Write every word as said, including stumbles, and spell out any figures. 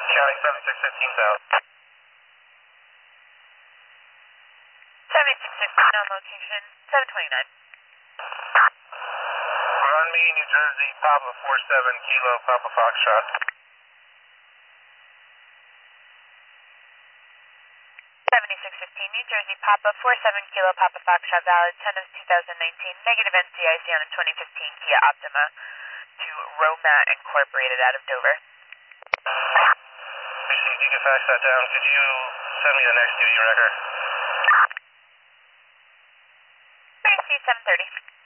County seven six fifteen south. seventy-six fifteen on location, seven twenty-nine. Run me, New Jersey, Papa four seven Kilo, Papa Foxtrot. seventy-six fifteen, New Jersey, Papa four seven Kilo, Papa Foxtrot, valid ten of two thousand nineteen, negative N C I C on a twenty fifteen Kia Optima to Romat Incorporated out of Dover. Received, you can fax that down. Could you send me the next duty record? seven thirty.